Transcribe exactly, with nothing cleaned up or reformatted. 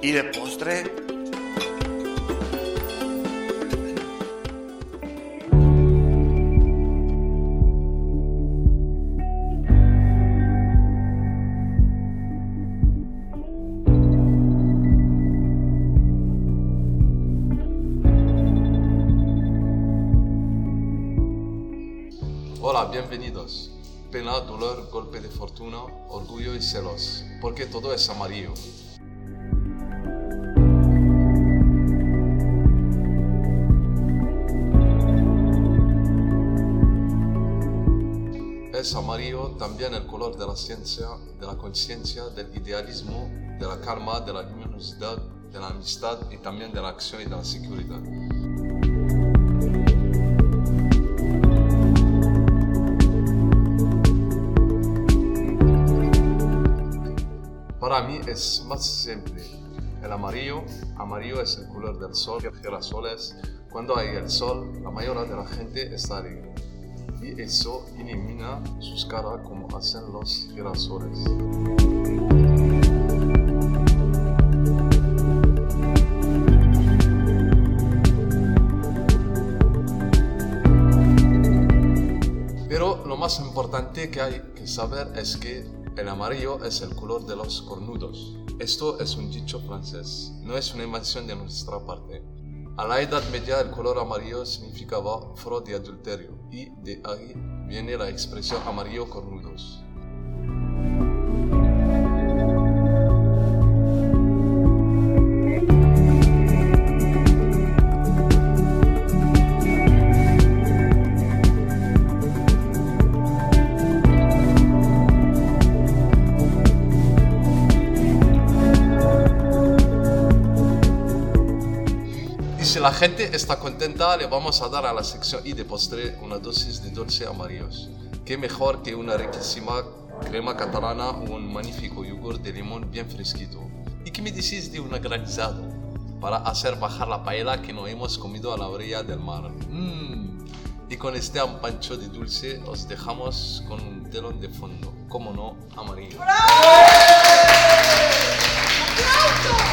Y de postre, hola, bienvenidos. Pena, dolor, golpe de fortuna, orgullo y celos, porque todo es amarillo. Es amarillo también el color de la ciencia, de la conciencia, del idealismo, de la calma, de la luminosidad, de la amistad y también de la acción y de la seguridad. Para mí es más simple. El amarillo, amarillo es el color del sol, girasoles. Cuando hay el sol, la mayoría de la gente está alegre. Y eso ilumina sus caras como hacen los girasoles. Pero lo más importante que hay que saber es que el amarillo es el color de los cornudos. Esto es un dicho francés, no es una invención de nuestra parte. A la Edad Media el color amarillo significaba fraude y adulterio, y de ahí viene la expresión amarillo cornudos. Si la gente está contenta, le vamos a dar a la sección y de postre una dosis de dulce amarillos. Qué mejor que una riquísima crema catalana o un magnífico yogur de limón bien fresquito. ¿Y qué me decís de un granizado? Para hacer bajar la paella que no hemos comido a la orilla del mar. Mm. Y con este ampancho de dulce os dejamos con un telón de fondo, como no, amarillo. ¡Bravo! ¡Aplausos!